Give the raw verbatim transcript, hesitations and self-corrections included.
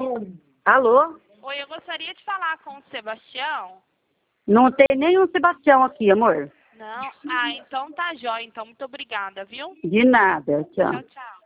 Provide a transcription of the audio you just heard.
Alô? Oi, eu gostaria de falar com o Sebastião. Não tem nenhum Sebastião aqui, amor. Não? Ah, então tá jóia. Então, muito obrigada, viu? De nada, tchau. Tchau, tchau.